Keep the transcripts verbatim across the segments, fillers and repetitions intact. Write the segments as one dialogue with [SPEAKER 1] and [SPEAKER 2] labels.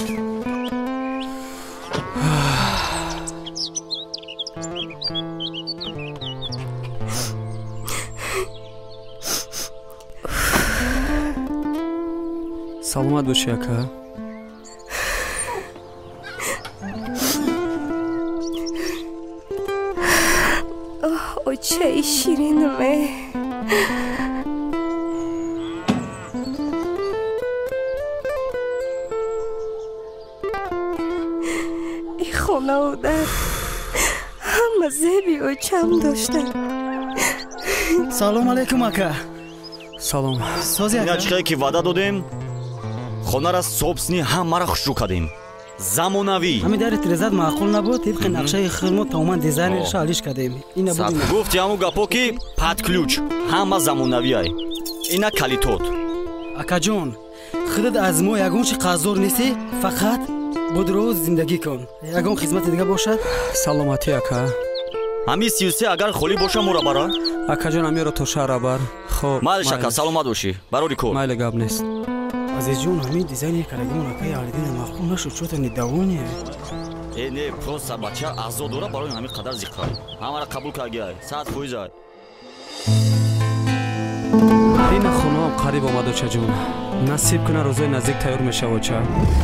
[SPEAKER 1] саломат бошӣ ака.
[SPEAKER 2] Ой, чаи ширине. ин хона у дар ҳама зеби очам доштан.
[SPEAKER 3] салом алейкум ака.
[SPEAKER 1] салом.
[SPEAKER 3] сози ака.
[SPEAKER 4] ина чихе ки ваъда додем хонара собсни ҳамаро хушрӯ кардем. замонавӣ.
[SPEAKER 3] ҳамин дари тирезат маъқул набуд. тибқи нақшаи хилму тамоман дизайнеро алиш кардем. ина буд.
[SPEAKER 4] гуфти ҳамун гапо ки падключ ҳама замонавиай. ина калитот.
[SPEAKER 3] акаҷон, худат аз мо ягон чи қаздор нести? Фақат будроз зиндагӣ кун. ягон хизмати дига бошад?
[SPEAKER 1] саломатӣ ака.
[SPEAKER 4] ҳамин сию се агар холӣ боша моро бара?
[SPEAKER 1] акаҷон амиро то шаҳра бар. хоб.
[SPEAKER 4] майли шака саломат бошӣ. барори кор.
[SPEAKER 1] майли гап нест.
[SPEAKER 3] азизҷон, ҳамин дизайни карагимон акаи аҳлидина маъқул нашуд. чота нидавоне.
[SPEAKER 4] э не просто бача аъзо дора барои ҳамин қадар зиқqa. ҳамаро қабул кардиай. сад фоиз ай.
[SPEAKER 1] ина хонаам қариб омад очаҷон. насиб куна рӯзои наздик тайёр мешава оча.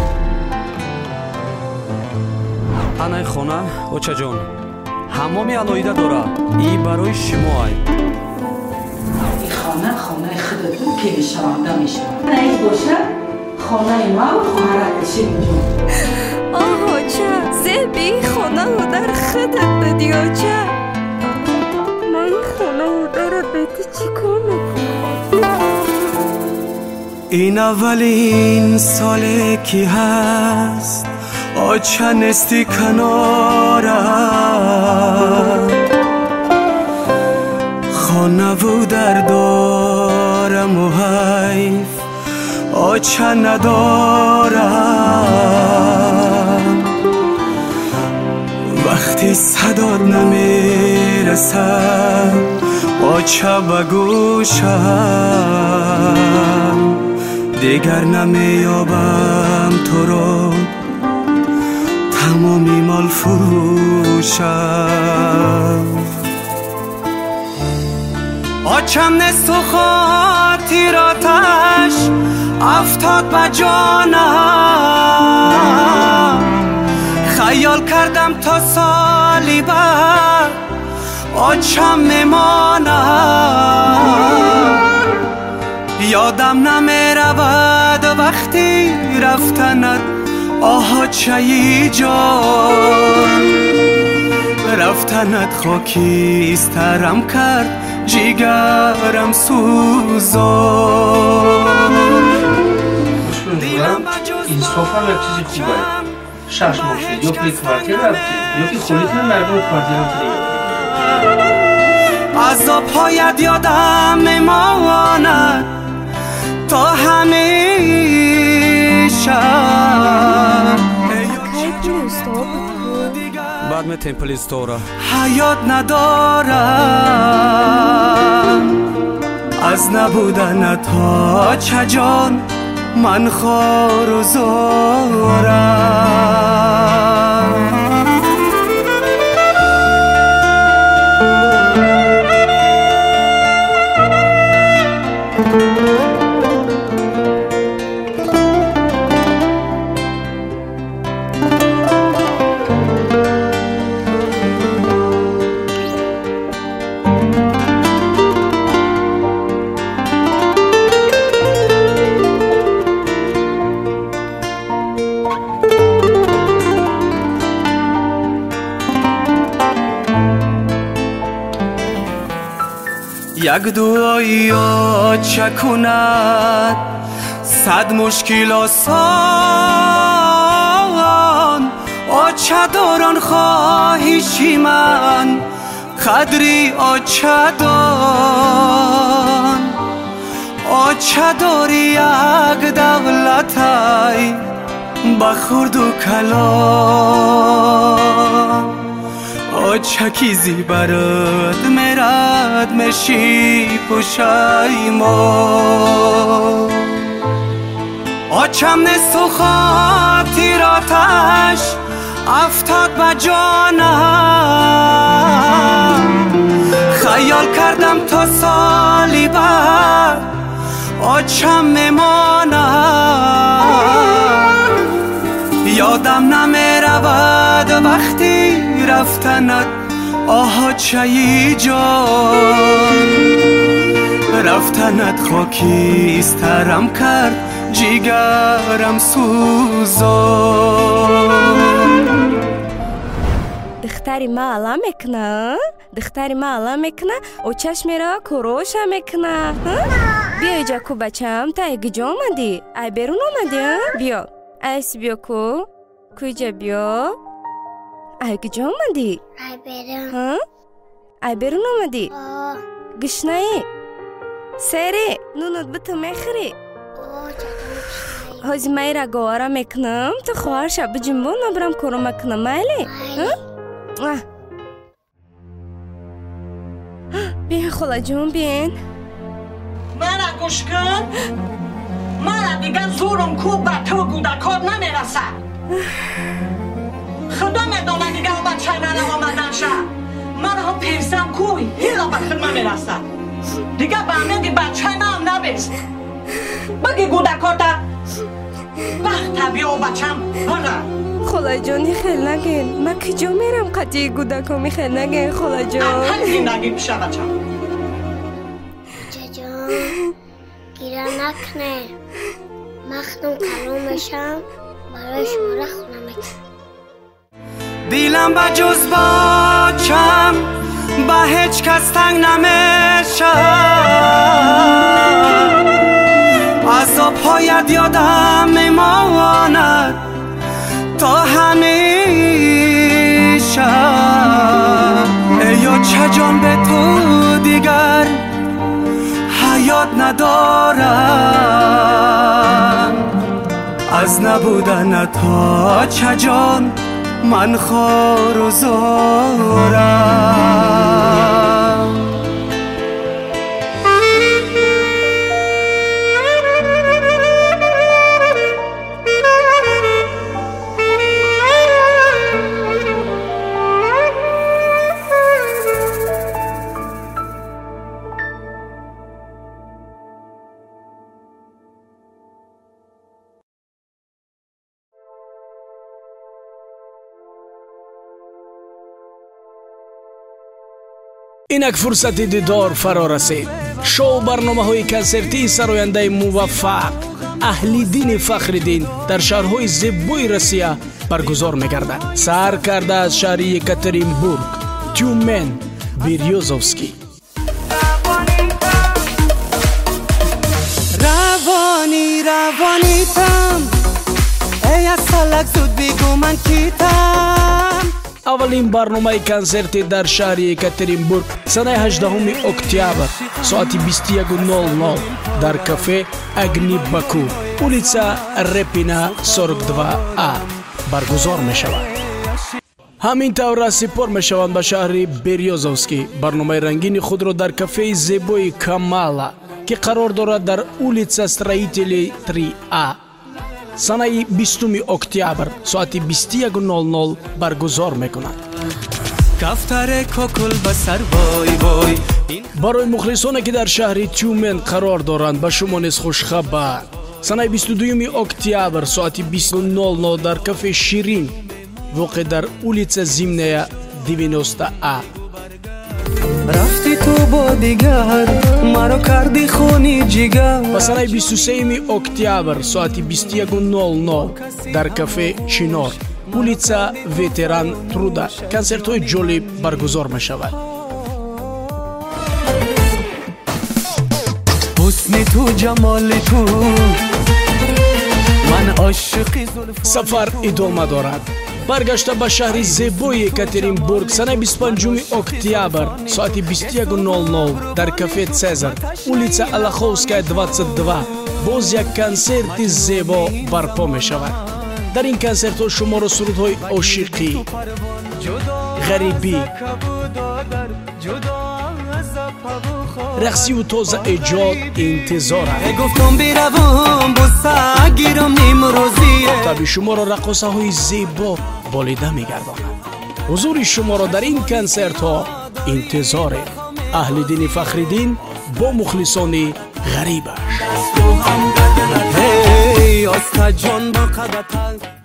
[SPEAKER 1] анаи хона очаҷон. ҳамоми алоҳида дора. и барои шумоай.
[SPEAKER 5] این خانه خانه خودتون که شونده میشه. نه باشه خانه ما و خواهرتش اینجا.
[SPEAKER 2] آها چه زیبی خانه و در خودت دادی آجا. من خانه و در بیتی چی کنم؟
[SPEAKER 6] این اولین ساله کی هست آچه نستی کنارم خانه و در دارم و حیف آچه ندارم وقتی صداد نمیرسد آچه بگوشم دیگر نمیابم تو رو تمامی مال فروشم آچم نست و خاطراتش افتاد به جانم خیال کردم تا سالی بعد آچم میمانم یادم نمیرود وقتی رفتنت آها چایی جان رفتنت خاکیسترم کرد جیگرم سوزان
[SPEAKER 7] این صوفا هم یک چیزی خوبه شش ماشید یا پلی کوارتیر رفتید یا که خودتون مردم کوارتیر رفتید
[SPEAKER 6] عذاب‌هایت یادم میماند تا همیشه
[SPEAKER 1] بعد میتیم پلیس داره
[SPEAKER 6] حیات ندارم از نبودن تا چجان من خار و زارم یک دعایی چه کند صد مشکل آسان آچه داران خواهشی من قدری آچه دان آچه داری یک دولتی بخورد و کلان آچه کیزی برد مرد مشی پوشای ما آچم نسو خاطر آتش افتاد به جانم خیال کردم تا سالی بعد آچم میمانم یادم نمیرود وقتی رفتنت آها چایی جان رفتنت خاکیسترم کرد جیگرم سوزان
[SPEAKER 2] دختری ما علم میکنه دختری ما علم میکنه او چشمی را کروش میکنه بیا ایجا کو بچم تا ایگجا آمدی ای بیرون آمدی بیا ایس بیا کو کو ایجا بیا ایگجا آمدی
[SPEAKER 8] ای بیرون
[SPEAKER 2] ها ای بیرون آمدی گشنایی سری نونت بتو میخری هازی مای را گوارا میکنم تو خواه شب جنبون نبرم کرو میکنم مایلی بیا خلا جون بین
[SPEAKER 9] مرا گوش کن مرا دیگر زورم کوب به تو گودکات نمیرسه خدا میدونه دیگر او بچه مرا آمدن شه مرا هم پیسم کوی هیلا به خدمه میرسه دیگر به امیدی بچه من نبیست بگی گودکاتا وقت بیا و بچم برا
[SPEAKER 2] خلا جانی خیل نگین من کجا میرم قطعی گودکا می خیل نگین خلا جان
[SPEAKER 9] خیلی نگی بشه بچم
[SPEAKER 8] بچه جان گیره نکنه مختم کلوم بشم برای شما را خونه میکنم
[SPEAKER 6] دیلم با جز باچم با هیچ کس تنگ نمیشم عذاب هایت یادم میماند تا همیشه یا چه جان به تو دیگر حیات ندارم از نبودن تا چه جان من خار و زارم
[SPEAKER 10] اینک فرصت دیدار فرا رسید. شو برنامه‌های کنسرتی سراینده موفق اهلی دین فخرالدین در شهرهای زیبای روسیه برگزار می‌گردد. سر کرده از شهر یکاترینبورگ، تیومن، بیریوزوفسکی.
[SPEAKER 6] روانی روانی تام ای از سالک زود بگو من کیتم.
[SPEAKER 10] اولین برنامه کنسرتی در شهر یکاترینبورگ سنه هجدهم اکتبر ساعت بیست و یک نول نول در کافه اگنی باکو اولیتسا رپینا چهل و دو آ برگزار می شود. همین طور سپار می شوند به شهر بیریوزوفسکی. برنامه رنگین خود را در کافه زیبای کامالا که قرار دارد در اولیتسا استرویتلی سه آ سنه بیستم اکتبر ساعت بیست و یک نول نول برگزار میکنند.
[SPEAKER 6] کفتر کوکل بسر وای وای.
[SPEAKER 10] برای مخلصانی که در شهر تیومن قرار دارند به شما نیز خوش خبر. سنه بیست و دوم اکتبر ساعت بیست و نول نول در کافه شیرین واقع در اولیتسا زیمنیا نود آ.
[SPEAKER 6] رفتی تو با دیگر مرا کردی خونی جگر.
[SPEAKER 10] و سنه بیست و سوم اکتبر ساعت بیست و یک نول نول در کافه چینار اولیتسا ویتران ترودا کنسرت های جالب برگزار می شود.
[SPEAKER 6] حسن تو جمال تو من عاشقی زلف.
[SPEAKER 10] سفر ادامه دارد. برگشته به شهر زیبای یکاترینبورگ سنه بیست و پنجم اکتبر ساعت بیست و یک نول نول در کافه سزار اولیتسا الاخوفسکای بیست و دو باز یک کنسرت زیبا برپا می شود. در این کنسرت ها شما را سرودهای عاشقی، غریبی، رقصی و تازه ایجاد انتظار است.
[SPEAKER 6] گفتم بروم بوسه گیرم نیمروزیه
[SPEAKER 10] طبی شما را رقصه های زیبا بالیده میگرداند. حضور شما را در این کنسرت ها انتظار اهل دین فخرالدین با مخلصان غریبش.
[SPEAKER 6] هی آستا جان با قدرت